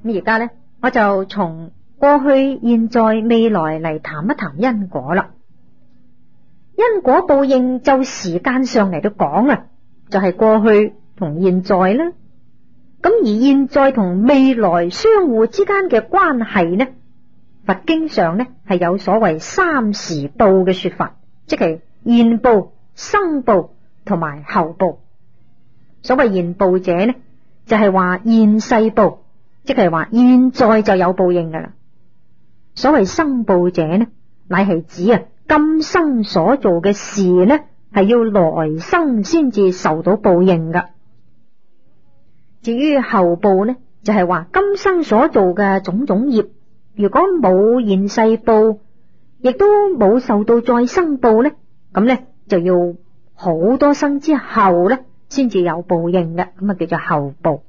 咁而家呢，我就從過去、現在、未來嚟談一談因果啦。因果報應就時間上嚟到講啊，就係過去同現在啦。咁而現在同未來相互之間嘅關係呢，佛經上呢係有所謂三時報嘅說法，即係現報、生報同埋後報。所謂現報者呢，就係話現世報，即係話現在就有報應噶啦。所謂生報者呢，乃係指啊今生所做嘅事呢，係要來生先至受到報應噶。至於後報呢，就係話今生所做嘅種種業，如果冇現世報，亦都冇受到再生報呢，咁呢就要好多生之後呢先至有報應嘅，咁啊叫做後報。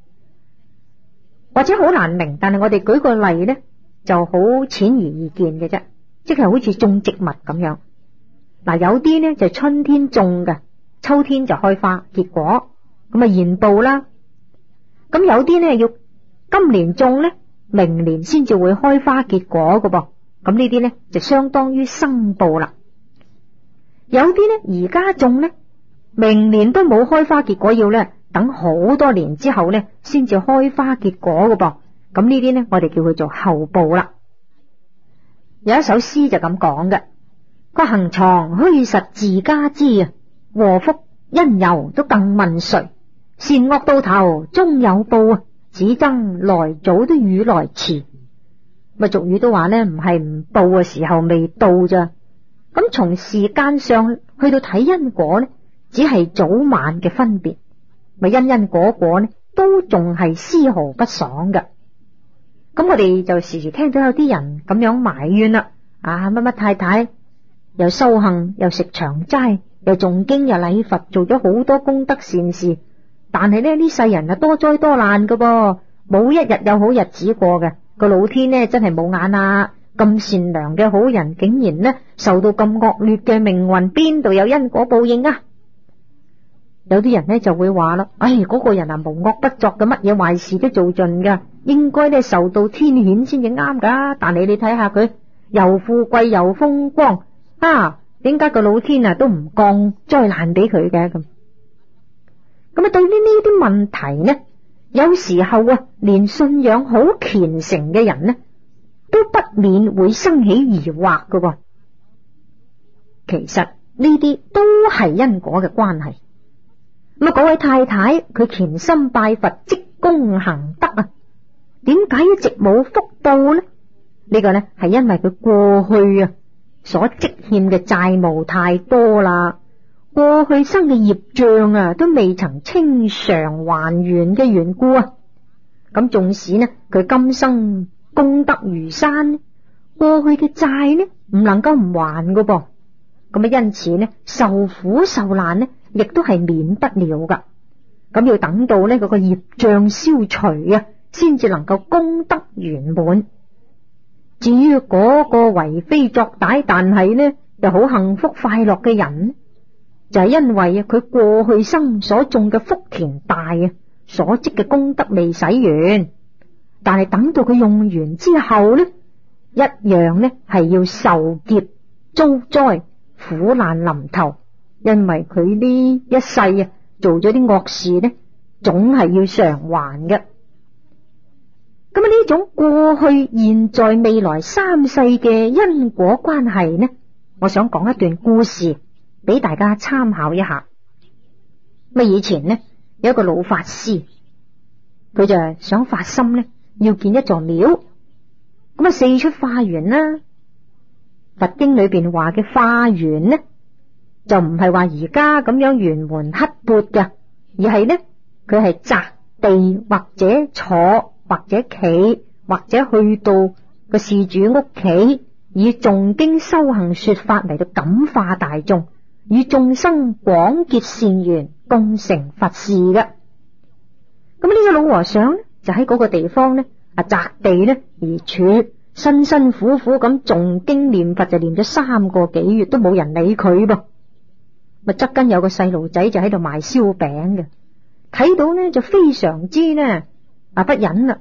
或者好難明，但係我哋舉個例呢，就好淺而易見嘅啫，即係好似種植物咁樣。嗱，有啲呢就春天種嘅，秋天就開花結果，咁啊現報啦。咁有啲呢要今年種呢，明年先至會開花結果嘅噃，咁呢啲呢就相當於生報啦。有啲呢而家種呢，明年都冇開花結果，要呢等好多年之後呢先至開花結果嘅噃，咁呢啲呢我哋叫佢做後報啦。有一首詩就咁講嘅，個行藏虛實自家知啊，禍福因由都更問誰？善惡到頭終有報啊，只爭來早都與來遲。咪俗語都話呢，唔係唔報嘅時候未到咋。咁從時間上去到睇因果呢，只係早晚嘅分別，咪因因果果呢都仲係絲毫不爽㗎。咁我哋就時時聽到有啲人咁樣埋怨啦，啊乜乜太太又修行又食長齋又誦經又禮佛，做咗好多功德善事，但係呢世人啊多災多難㗎噃，冇一日有好日子過嘅。個老天呢真係冇眼啊！咁善良嘅好人竟然呢受到咁惡劣嘅命運，邊度有因果報應啊？有啲人呢就會話啦，嗰個人啊無惡不作嘅，乜嘢壞事都做盡噶，應該呢受到天譴先至啱噶。但你睇下佢又富貴又風光啊，點解個老天啊都唔降災難俾佢嘅？咁啊，對於呢啲問題呢，有時候啊，連信仰好虔誠嘅人呢，都不免會生起疑惑㗎喎。其實呢啲都係因果嘅關係。咁啊，嗰位太太佢虔心拜佛，積功行德啊，點解一直冇福報呢？呢個呢係因為佢過去啊所積欠嘅債務太多啦，過去生嘅業障啊都未曾清償還原嘅緣故啊。咁縱使呢佢今生功德如山，過去嘅債呢唔能夠唔還㗎噃。咁啊，因此呢受苦受難呢亦都係免不了噶。咁要等到呢嗰個業障消除啊，先至能夠功德圓滿。至於嗰個為非作歹但係呢又好幸福快樂嘅人，就係因為啊佢過去生所種嘅福田大啊，所積嘅功德未使完，但係等到佢用完之後呢，一樣呢係要受劫遭災苦難臨頭，因為佢呢一世啊做咗啲惡事呢，總係要償還嘅。咁啊，呢種過去、現在、未來三世嘅因果關係呢，我想講一段故事俾大家參考一下。咁以前呢有一個老法師，佢就想發心呢要建一座廟，咁啊四出化緣啦。佛經裏邊話嘅化緣呢，就唔係話而家咁樣圓門刻缽嘅，而係呢佢係擇地或者坐或者企或者去到個事主屋企，以誦經修行說法嚟到感化大眾，與眾生廣結善緣，共成佛事嘅。咁呢個老和尚呢就喺嗰個地方呢擇地呢而處，辛辛苦苦咁誦經念佛，就念咗3個幾月都冇人理佢噃。咪側跟有個細路仔就喺度賣燒餅嘅，睇到呢就非常之呢不忍啦，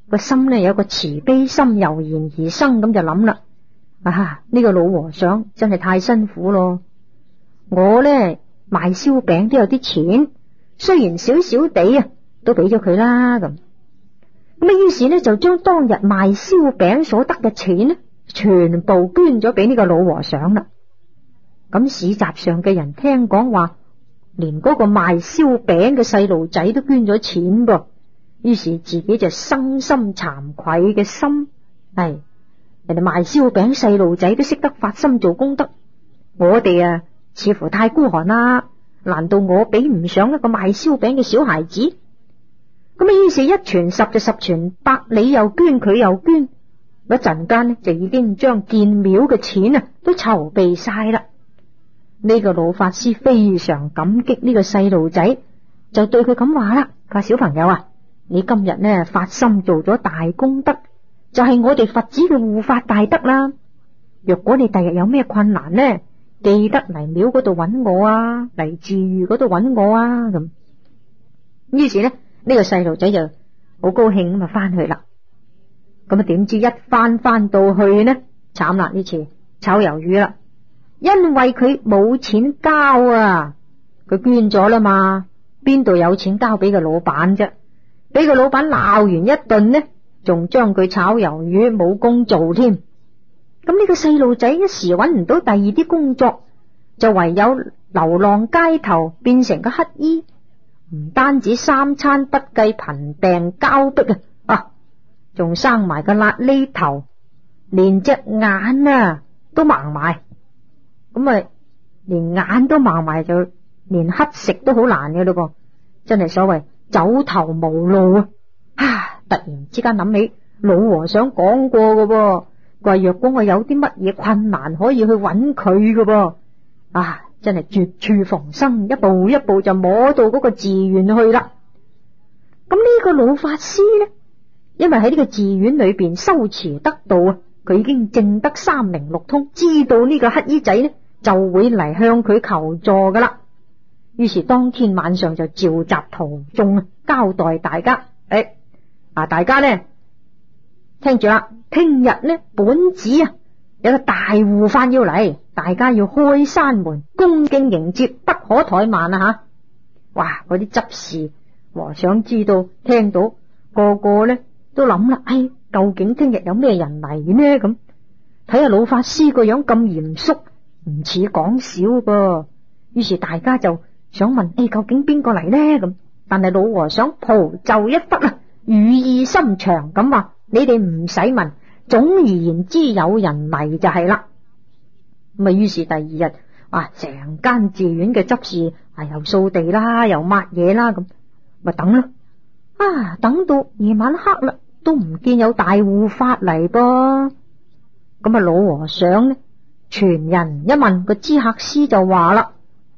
個心呢有個慈悲心油然而生，咁就諗啦，呢個老和尚真係太辛苦咯。我呢賣燒餅都有啲錢，雖然少少地啊，都俾咗佢啦咁。咁於是呢就將當日賣燒餅所得嘅錢呢，全部捐咗俾呢個老和尚啦。咁市集上嘅人聽講話，連嗰個賣燒餅嘅細路仔都捐咗錢噃，於是自己就生心慚愧嘅心，係人哋賣燒餅細路仔都識得發心做功德，我哋似乎太孤寒啦，難道我比唔上一個賣燒餅嘅小孩子？咁於是一傳十就十傳百，你又捐佢又捐，一陣間呢就已經將建廟嘅錢都籌備晒啦。呢個老法師非常感激呢個細路仔，就對佢咁話啦：佢話小朋友啊，你今日呢發心做咗大功德，就係我哋佛子嘅護法大德啦。若果你第日有咩困難呢，記得嚟廟嗰度揾我啊，嚟寺院嗰度揾我啊咁。於是呢個細路仔就好高興咁翻去啦。咁點知一翻到去呢，慘啦，呢次炒魷魚啦。因為佢冇錢交啊，佢捐咗啦嘛，邊度有錢交俾個老闆啫？俾個老闆鬧完一頓呢，仲將佢炒魷魚冇工做添。咁呢個細路仔一時揾唔到第二啲工作，就唯有流浪街頭，變成個乞衣。唔單止三餐不繼，貧病交迫仲生埋個瘌痢頭，連隻眼都盲埋。咁連眼都盲埋，就連乞食都好難嘅咯噃，真係所謂走投無路啊！突然之間諗起老和尚講過嘅噃，話若果我有啲乜嘢困難，可以去揾佢嘅噃，真係絕處逢生，一步一步就摸到嗰個寺院去啦。咁呢個老法師呢，因為喺呢個寺院裏邊修持得道佢已經證得三明六通，知道呢個乞衣仔呢就會嚟向佢求助噶啦。於是當天晚上就召集徒眾交代大家，大家呢聽住啦，聽日呢本寺有個大護法要嚟，大家要開山門恭敬迎接，不可怠慢啊！哇！嗰啲執事和尚知道聽到，個個呢都諗啦，究竟聽日有咩人嚟呢？咁睇下老法師個樣咁嚴肅，唔似講笑噃。於是大家就想問，究竟邊個嚟呢？咁但係老和尚蒲袖一忽語意深長咁話：你哋唔使問，總而言之有人嚟就係啦。咁於是第二日成間寺院嘅執事又掃地啦，又抹嘢啦，咁咪等咯。等到夜晚黑啦，都唔見有大護法嚟噃。咁老和尚呢，傳人一問，個知客師就話啦：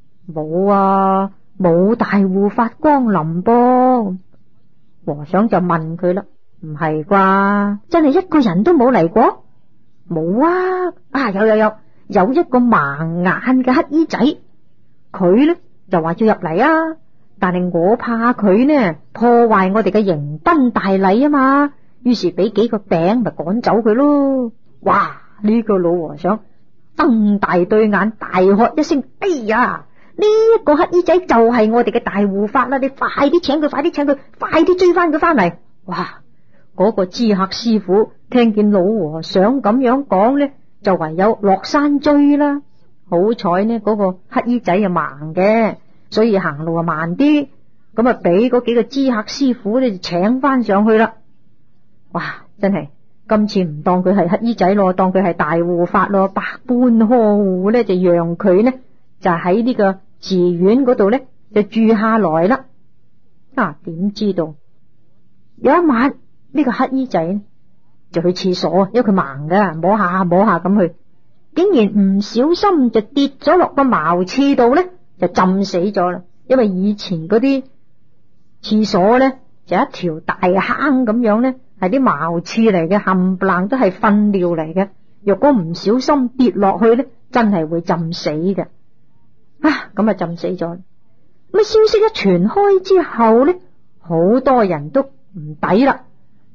冇大護法光臨噃。和尚就問佢啦：唔係啩？真係一個人都冇嚟過？冇啊！有一個盲眼嘅乞衣仔，佢呢就話要入嚟啊，但係我怕佢呢破壞我哋嘅迎賓大禮啊嘛，於是俾幾個餅咪趕走佢咯。哇！呢個老和尚瞪大對眼，大喝一聲：哎呀！呢一個乞衣仔就係我哋嘅大護法啦！你快啲請佢，快啲追翻佢翻嚟！哇！嗰個知客師傅聽見老和尚咁樣講呢，就唯有落山追啦。好彩呢，嗰個乞衣仔盲嘅，所以行路慢啲，咁俾嗰幾個知客師傅呢就請翻上去啦。哇！真係今次唔當佢係乞衣仔咯，當佢係大護法咯，百般呵護呢，就讓佢呢就喺呢個寺院嗰度呢就住下來啦。點知道有一晚呢個乞衣仔就去廁所，因為佢盲噶，摸下咁去，竟然唔小心就跌咗落個茅廁度呢，就浸死咗啦。因為以前嗰啲廁所呢就一條大坑咁樣呢，係啲茅廁嚟嘅，冚唪唥都係糞尿嚟嘅。若果唔小心跌落去呢，真係會浸死嘅。咁浸死咗。咁消息一傳開之後呢，好多人都唔抵啦。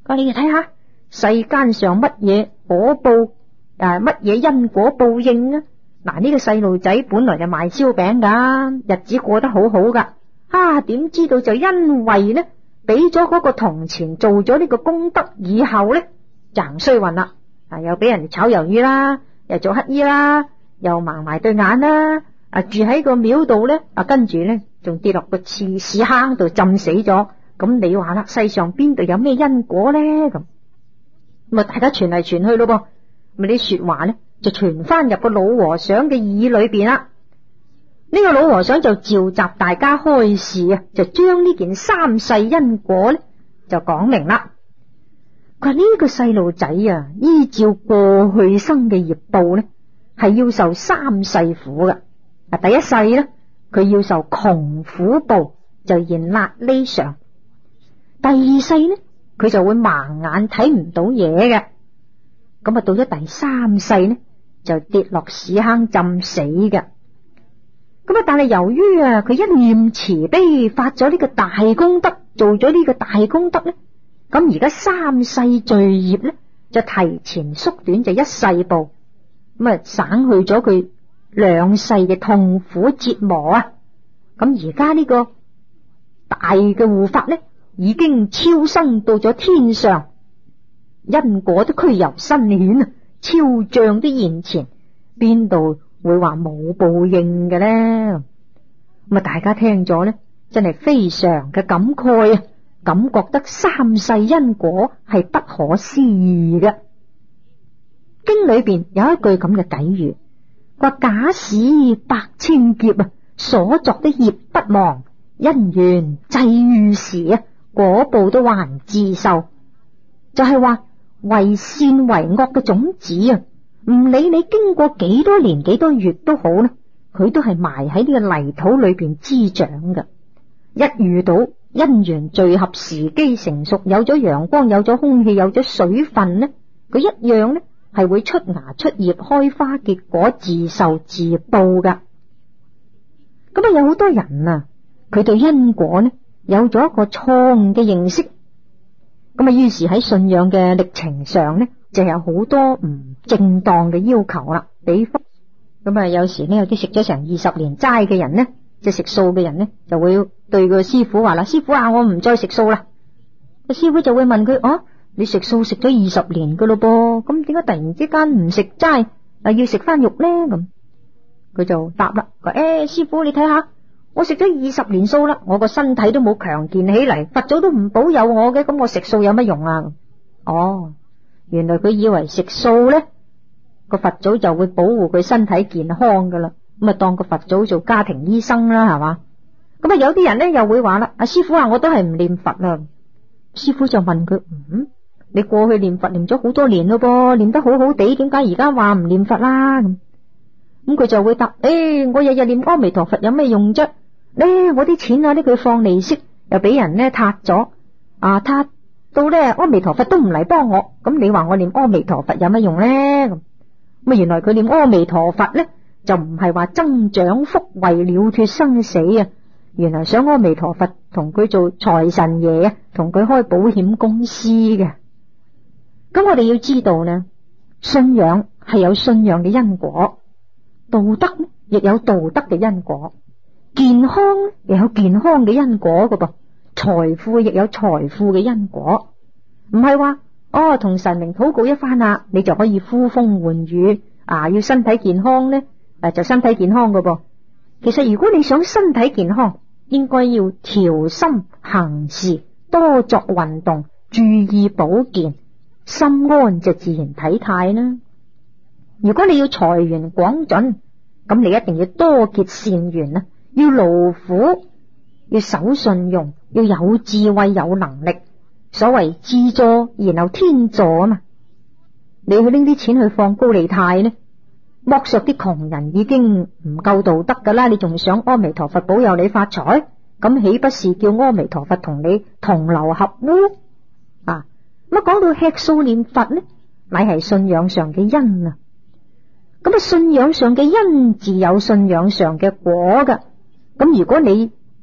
你哋睇下世間上乜嘢果報乜嘢因果報應啊？嗱，呢個細路仔本來就賣燒餅噶，日子過得好好噶，點知道就因為呢俾咗嗰個銅錢做咗呢個功德以後呢，就行衰運啦，又俾人炒魷魚啦，又做乞衣啦，又盲埋對眼啦，住喺個廟度呢，跟住呢仲跌落個屎坑度浸死咗。咁你話啦，世上邊度有咩因果呢？咁大家傳嚟傳去咯噃，咪啲說話呢就傳翻入個老和尚嘅耳裏邊啦。呢個老和尚就召集大家開示啊，就將呢件三世因果呢就講明啦。佢話呢個細路仔啊，依照過去生嘅業報呢，係要受三世苦嘅。第一世呢，佢要受窮苦報，就現瘌痢相。第二世呢，佢就會盲眼睇唔到嘢嘅。咁到咗第三世呢，就跌落屎坑浸死嘅。咁但係由於佢一念慈悲，發咗呢個大功德，做咗呢個大功德呢，咁而家三世罪業呢就提前縮短，就一世報，咁省去咗佢兩世嘅痛苦折磨啊。咁而家呢個大嘅護法呢，已經超生到咗天上，因果都俱由身顯啊，超障都現前，邊度會話冇報應嘅呢？咁大家聽咗呢，真係非常嘅感慨啊，感覺得三世因果係不可思議嘅。經裏邊有一句咁嘅偈語，話假使百千劫啊，所作的業不忘，因緣際遇時啊，果報都還自受。就係話為善為惡嘅種子啊，唔理你經過幾多年幾多月都好呢，佢都係埋喺呢個泥土裏邊滋長嘅。一遇到因緣聚合，時機成熟，有咗陽光，有咗空氣，有咗水分呢，佢一樣呢係會出芽出葉開花結果，自受自報噶。咁有好多人啊，佢對因果呢有咗一個錯誤嘅認識，咁於是喺信仰嘅歷程上呢，就有好多唔正當嘅要求啦。比方咁有時呢，有啲食咗成20年齋嘅人呢，即係食素嘅人呢，就會對個師傅話啦：師傅啊，我唔再食素啦。個師傅就會問佢：你食素食咗20年噶咯噃，咁點解突然之間唔食齋，要食翻肉呢？咁佢就答啦：師傅你睇下，我食咗20年素啦，我個身體都冇強健起嚟，佛祖都唔保佑我嘅，咁我食素有乜用啊？原來佢以為食素呢個佛祖就會保護佢身體健康噶啦，咁當個佛祖做家庭醫生啦，係嘛？咁有啲人呢又會話啦：師傅啊，我都係唔念佛啦。師傅就問佢：你過去念佛念咗好多年咯噃，念得好好地，點解而家話唔念佛啦？咁佢就會答：我日日念阿彌陀佛有咩用啫？我啲錢啊，呢佢放利息又俾人呢撻咗，撻到呢阿彌陀佛都唔嚟幫我，咁你話我念阿彌陀佛有乜用呢？咁原來佢念阿彌陀佛呢，就唔係話增長福慧了脱生死啊，原來想阿彌陀佛同佢做財神爺啊，同佢開保險公司嘅。咁我哋要知道呢，信仰係有信仰嘅因果，道德呢亦有道德嘅因果，健康亦有健康嘅因果噶噃，財富亦有財富嘅因果，唔係話同神明禱告一番啦，你就可以呼風喚雨要身體健康呢，就身體健康噶噃。其實如果你想身體健康，應該要調心行事，多作運動，注意保健，心安就自然體態啦。如果你要財源廣進，咁你一定要多結善緣啦，要勞苦，要守信用，要有智慧有能力。所謂自助然後天助啊嘛，你去拎啲錢去放高利貸呢，剝削啲窮人已經唔夠道德噶啦，你仲想阿彌陀佛保佑你發財，咁豈不是叫阿彌陀佛同你同流合污啊？咁講到吃素念佛呢，乃係信仰上嘅因啊。咁信仰上嘅因自有信仰上嘅果噶。咁如果你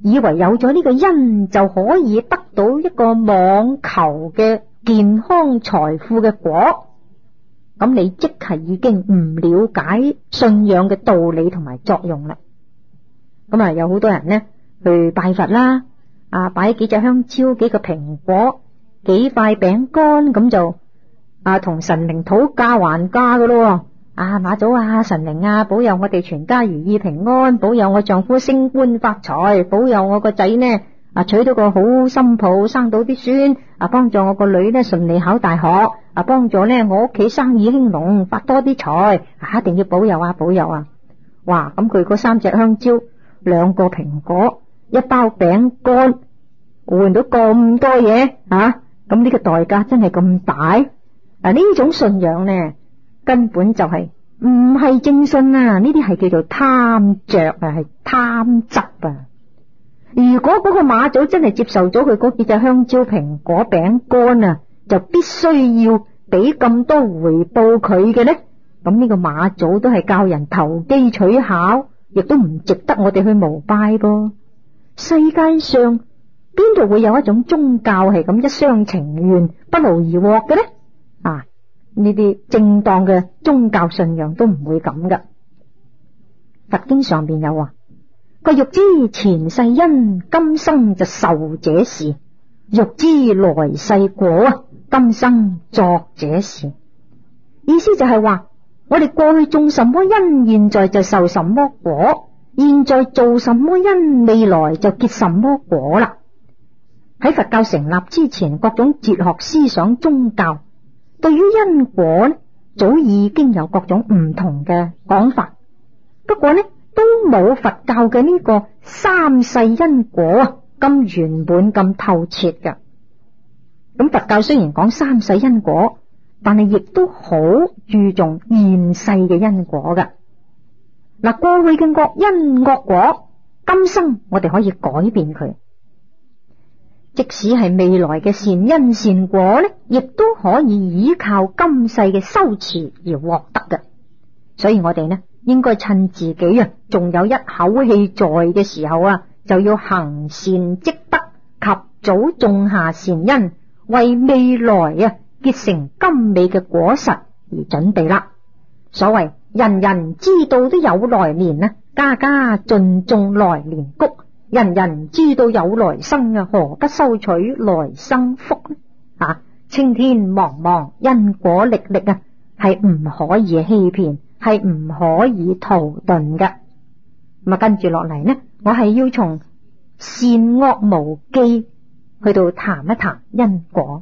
以為有咗呢個因就可以得到一個妄求嘅健康財富嘅果，咁你即係已經唔了解信仰嘅道理同埋作用啦。咁啊，有好多人呢去拜佛啦，擺幾隻香蕉、幾個蘋果、幾塊餅乾，咁就同神明討價還價噶咯。馬祖神明保佑我哋全家如意平安，保佑我丈夫升官發財，保佑我個仔呢娶到個好心抱，生到啲孫，幫助我個女呢順利考大學，幫助呢我屋企生意興隆，發多啲財，一定要保佑保佑啊！哇！咁佢嗰3隻香蕉、2個蘋果、1包餅乾，換到咁多嘢咁呢個代價真係咁大？呢種信仰呢，根本就係唔係正信啊！呢啲係叫做貪着係貪執啊！如果嗰個馬祖真係接受咗佢嗰幾隻香蕉、蘋果、餅乾就必須要俾咁多回報佢嘅呢，咁呢個馬祖都係教人投機取巧，亦都唔值得我哋去膜拜噃。世界上邊度會有一種宗教係咁一廂情願、不勞而獲嘅呢？呢啲正當嘅宗教信仰都唔會咁噶。佛經上邊有話：個欲知前世因，今生就受這事；欲知來世果，今生作這事。意思就係話，我哋過去種什麼因，現在就受什麼果；現在做什麼因，未來就結什麼果啦。喺佛教成立之前，各種哲學思想、宗教對於因果呢，早已經有各種唔同嘅講法，不過呢都冇佛教嘅呢個三世因果咁圓滿、咁透徹嘅。咁佛教雖然講三世因果，但係亦都好注重現世嘅因果嘅。嗱，過去嘅惡因惡果，今生我哋可以改變佢。即使係未來嘅善因善果呢，亦都可以依靠今世嘅修持而獲得嘅。所以我哋呢，應該趁自己仲有一口氣在嘅時候就要行善積德，及早種下善因，為未來結成甘美嘅果實而準備啦。所謂人人知道都有來年，家家盡種來年穀。人人知道有來生，何不收取來生福呢？青天茫茫，因果歷歷係唔可以欺騙，係唔可以逃遁嘅。咁跟住落嚟呢，我係要從善惡無記去到談一談因果。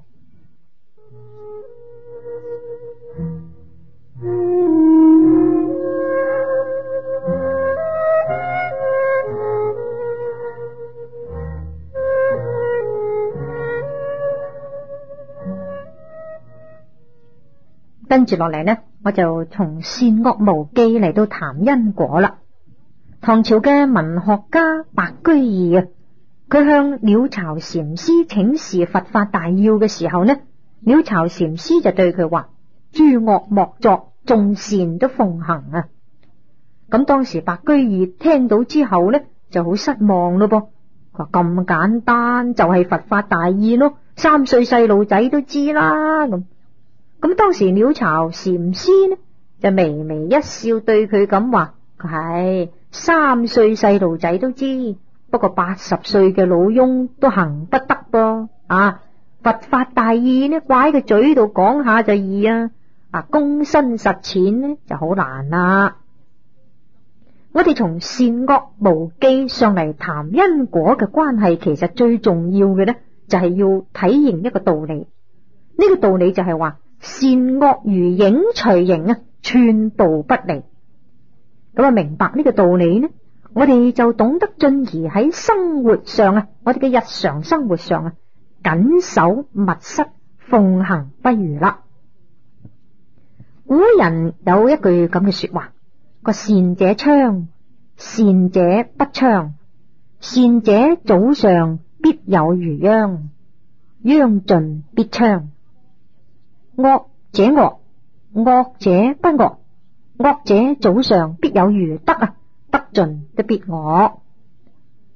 跟住落嚟呢，我就從善惡無記嚟到談因果啦。唐朝嘅文學家白居易佢向鳥巢禪師請示佛法大要嘅時候呢，鳥巢禪師就對佢話：諸惡莫作，眾善都奉行啊。咁當時白居易聽到之後呢，就好失望咯噃。佢話咁簡單就係佛法大意咯，3歲細路仔都知啦。咁當時鳥巢禪師呢就微微一笑，對佢咁話：係3歲細路仔都知，不過80歲嘅老翁都行不得噃。佛法大意呢，掛喺個嘴度講下就易躬身實踐呢就好難啦。我哋從善惡無記上嚟談因果嘅關係，其實最重要嘅呢就係要體認一個道理。呢個道理就係話，善惡如影隨形寸步不離。咁明白呢個道理呢，我哋就懂得進而喺生活上我哋嘅日常生活上謹守密室，奉行不渝啦。古人有一句咁嘅說話：個善者昌，善者不昌。善者早上必有餘殃，殃盡必昌。惡者惡，惡者不惡，惡者早上必有餘德，德盡都必惡。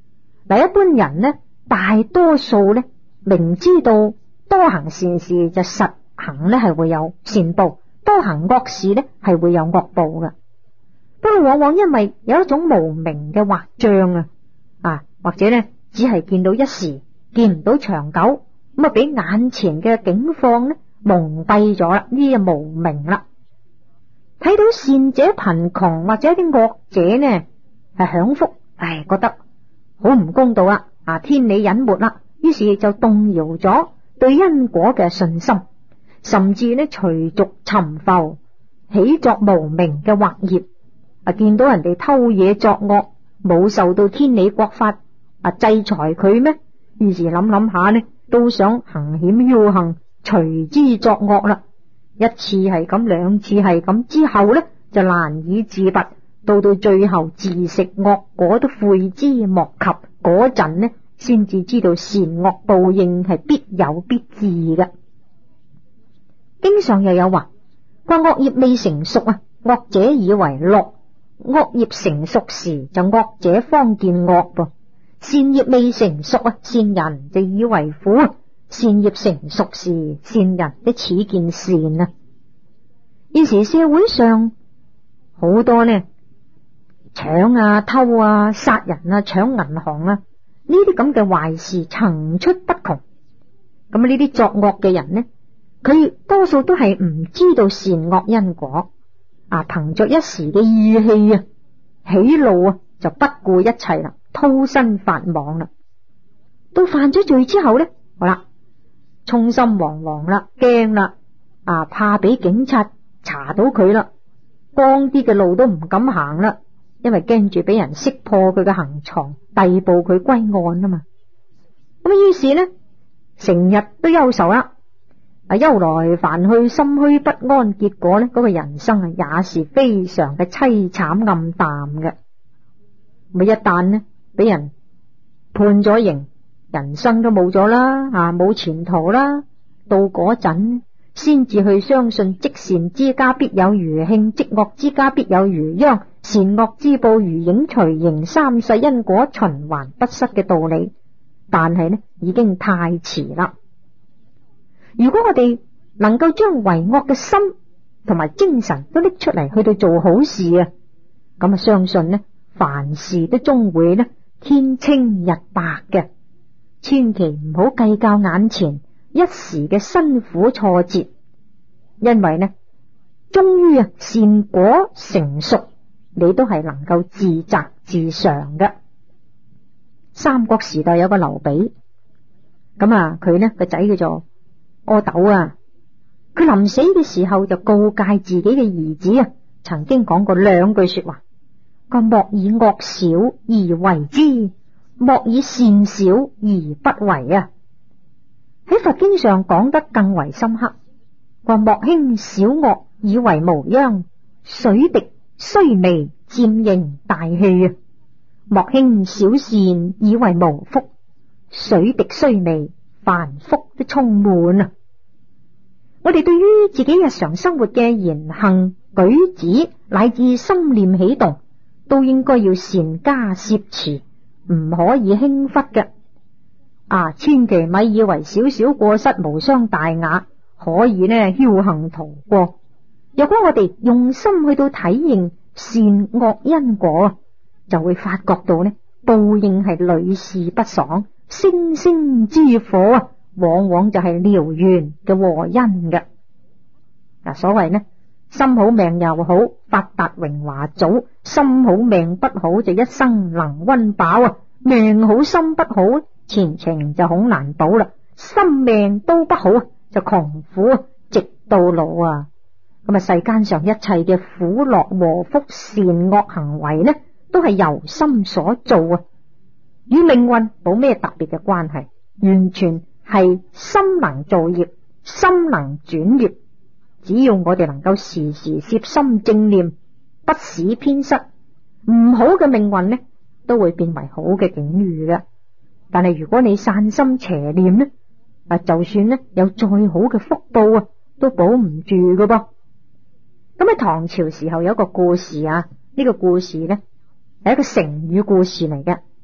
嗱，一般人呢，大多數呢，明知道多行善事就實行呢係會有善報，多行惡事呢係會有惡報嘅。不過往往因為有一種無明嘅惑障或者呢只係見到一時，見唔到長久，咁啊俾眼前嘅境況呢蒙蔽咗啦，呢就無明啦。睇到善者貧窮或者啲惡者呢係享福，覺得好唔公道啦，天理隱沒啦，於是就動搖咗對因果嘅信心，甚至呢隨逐沉浮，起作無明嘅惑業。見到人哋偷嘢作惡，冇受到天理國法制裁佢咩？於是諗諗下呢，都想行險僥倖，隨之作惡啦。一次係咁，兩次係咁之後呢，就難以自拔，到最後自食惡果都悔之莫及。嗰陣呢，先至知道善惡報應係必有必至嘅。經上又有話，惡業未成熟惡者以為樂；惡業成熟時，就惡者方見惡噃。善業未成熟善人就以為苦；善業成熟時，善人都似見善啊。現時社會上好多呢搶偷殺人搶銀行呢啲咁嘅壞事層出不窮。咁呢啲作惡嘅人呢，佢多數都係唔知道善惡因果，憑着一時嘅意氣喜怒就不顧一切啦，偷身法網啦。到犯咗罪之後呢，好啦，衷心惶惶啦，驚啦，怕俾警察查到佢啦，光啲嘅路都唔敢行啦，因為驚住俾人識破佢嘅行藏，逮捕佢歸案啊嘛。咁於是呢，成日都憂愁啦，憂來煩去，心虛不安，結果呢，嗰個人生也是非常嘅淒慘暗淡嘅。咪一旦呢俾人判咗刑，人生都冇咗啦，冇前途啦。到嗰陣先至去相信積善之家必有餘慶，積惡之家必有餘殃，善惡之報如影隨形，三世因果循環不失嘅道理。但係呢，已經太遲啦。如果我哋能夠將為惡嘅心同埋精神都拎出嚟去到做好事咁相信呢，凡事都終會呢天清日白嘅。千祈唔好計較眼前一時嘅辛苦挫折，因為呢終於善果成熟，你都係能夠自責自償嘅。三國時代有個劉備，佢呢個仔叫做阿斗佢臨死嘅時候就告誡自己嘅兒子曾經講過兩句說話，個莫以惡小而為之，莫以善小而不為喺佛經上講得更為深刻，話莫輕小惡以為無殃，水滴須彌漸盈大器莫輕小善以為無福，水滴須彌凡福都充滿我哋對於自己日常生活嘅言行舉止乃至心念起動，都應該要善加攝持，唔可以輕忽嘅。千祈咪以為少少過失無傷大雅，可以呢僥倖逃過。如果我哋用心去到體認善惡因果，就會發覺到呢報應係屢試不爽，星星之火往往就係燎原嘅禍因嘅。所謂呢，心好命又好，發達榮華早；心好命不好，就一生能溫飽命好心不好，前程就恐難保啦。心命都不好就窮苦直到老世間上一切嘅苦樂禍福善惡行為呢，都係由心所做與命運冇咩特別嘅關係，完全係心能造業，心能轉業。只要我哋能夠時時攝心正念，不使偏失，唔好嘅命運呢都會變為好嘅境遇嘅。但係如果你散心邪念呢，就算呢有再好嘅福報都保唔住㗎噃。咁喺唐朝時候有一個故事呢個故事呢係一個成語故事嚟嘅，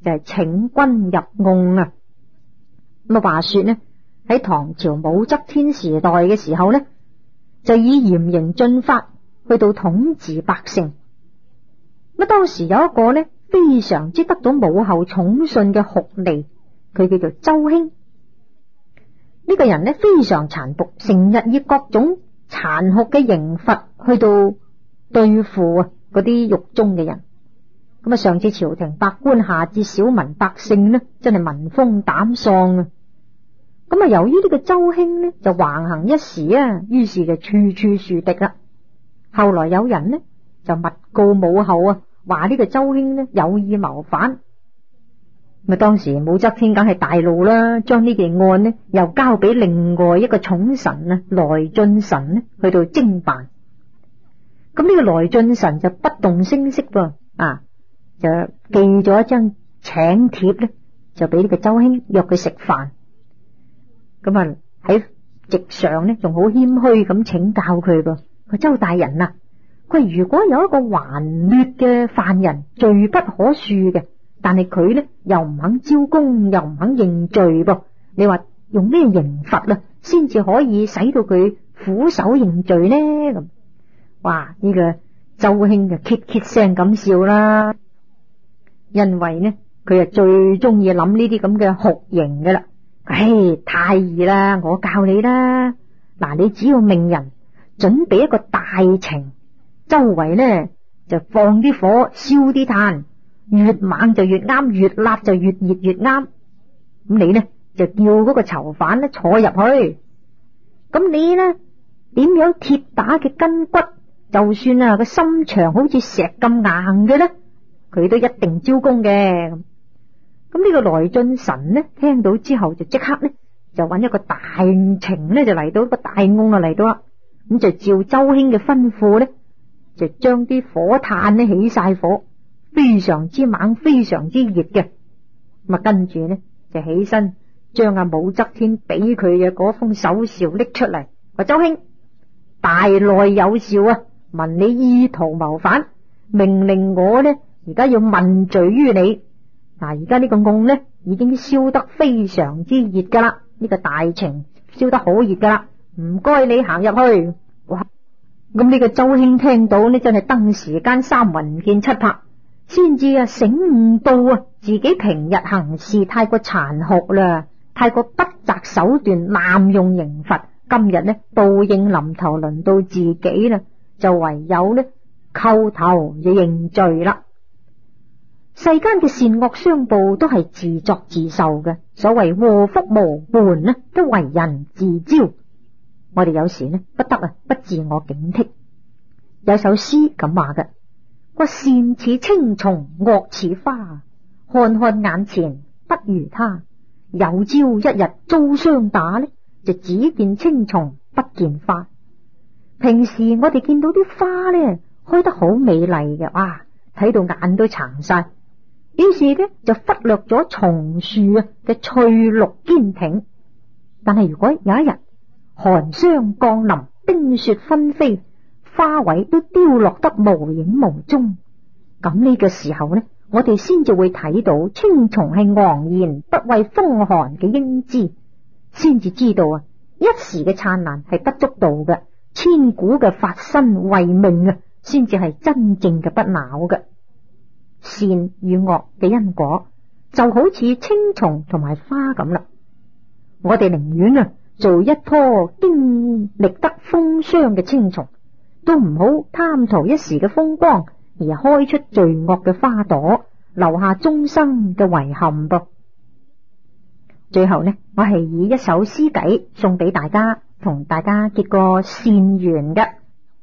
就係請君入瓮啊。咁啊，話說呢，喺唐朝武則天時代嘅時候呢，就以嚴刑峻法去到統治百姓。咁當時有一個呢非常之得到母后寵信嘅酷吏，佢叫做周興。呢個人呢非常殘暴，成日以各種殘酷嘅刑罰去到對付嗰啲獄中嘅人。咁啊，上至朝廷百官，下至小民百姓呢，真係聞風膽喪啊！咁啊，由於呢個周興呢就橫行一時啊，於是就處處樹敵啦。後來有人呢就密告母后啊，話呢個周興呢有意謀反。咁啊，當時武則天梗係大怒啦，將呢件案呢又交俾另外一個寵臣啊，來俊臣呢去到偵辦。咁呢個來俊臣就不動聲色噃，就寄咗一張請帖咧，就俾呢個周興約佢食飯。咁啊喺席上呢仲好謙虛咁請教佢噃，佢周大人啊，佢如果有一個頑劣嘅犯人，罪不可恕嘅，但係佢呢又唔肯招供，又唔肯認罪噃，你話用咩刑罰啊，先至可以使到佢俯首認罪呢？咁，哇！呢個周興就揭揭聲咁笑啦，因為呢佢係最中意諗呢啲咁嘅酷刑噶啦。唉，太易啦，我教你啦。嗱，你只要命人準備一個大埕，周圍呢就放啲火，燒啲炭，越猛就越啱，越辣就越熱越啱。咁你呢就叫嗰個囚犯呢坐入去，咁你呢點樣鐵打嘅筋骨，就算啊個心腸好似石咁硬嘅呢，佢都一定招供嘅。咁呢個來俊臣呢聽到之後就即刻呢就揾一個大埕呢就嚟到，一個大瓮啊嚟到啦。咁就照周興嘅吩咐呢，就將啲火炭呢起晒火，非常之猛，非常之熱嘅。咁啊跟住呢就起身將阿武則天俾佢嘅嗰封手詔拎出嚟，話周興大內有詔啊，聞你意圖謀反，命令我呢而家要問罪於你。嗱，而家呢個瓮呢已經燒得非常之熱噶啦，呢個大埕燒得好熱噶啦，唔該你行入去。哇！咁呢個周興聽到呢真係登時間三魂見七魄，先至醒悟到自己平日行事太過殘酷啦，太過不擇手段，濫用刑罰。今日呢報應臨頭，輪到自己啦，就唯有呢叩頭就認罪啦。世間嘅善惡相報都係自作自受嘅，所謂禍福無伴呢，都為人自招。我哋有時呢不得不自我警惕。有首詩咁話嘅，個善似青松，惡似花，看看眼前不如他。有朝一日遭相打呢，就只見青松不見花。平時我哋見到啲花呢開得好美麗嘅，哇，睇到眼都殘晒。於是呢就忽略咗松樹嘅翠綠堅挺。但係如果有一日寒霜降臨，冰雪紛飛，花卉都凋落得無影無蹤，咁呢個時候呢，我哋先至會睇到青松係昂然不畏風寒嘅英姿，先至知道一時嘅燦爛係不足道嘅，千古嘅發身為命先至係真正嘅不朽嘅。善與惡嘅因果就好似青松同埋花咁啦，我哋寧願做一棵經歷得風霜嘅青松，都唔好貪圖一時嘅風光而開出罪惡嘅花朵，留下終生嘅遺憾噃。最後呢，我係以一首詩偈送俾大家，同大家結個善緣嘅。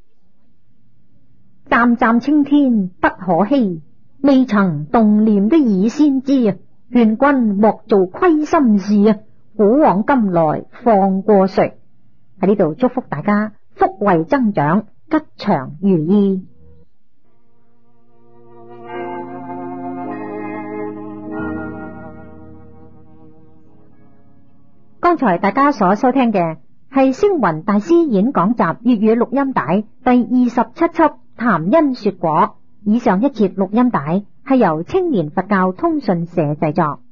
湛湛青天不可欺，未曾動念的已先知啊！勸君莫做虧心事，古往今來放過誰？喺呢度祝福大家福慧增長，吉祥如意。剛才大家所收聽嘅係星雲大師演講集粵語錄音帶第27輯《談因說果》， 以上一節錄音帶係由青年佛教通訊社製作。